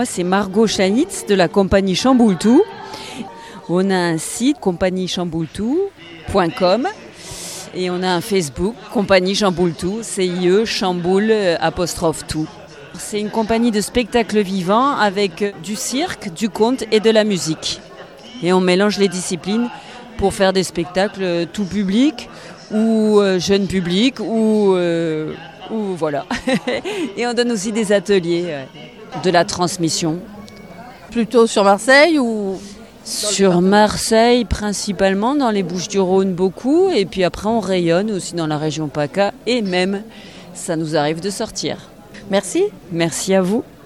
moi, c'est Margot Chanitz de la compagnie Chamboultou. On a un site, compagniechamboultou.com. Et on a un Facebook, compagnie Chamboultou, CIE, Chamboul, apostrophe tout. C'est une compagnie de spectacles vivants avec du cirque, du conte et de la musique. Et on mélange les disciplines pour faire des spectacles tout public ou jeune public ou voilà. Et on donne aussi des ateliers de la transmission. Plutôt sur Marseille ou... Sur Marseille principalement, dans les Bouches-du-Rhône beaucoup, et puis après on rayonne aussi dans la région PACA et même ça nous arrive de sortir. Merci. Merci à vous.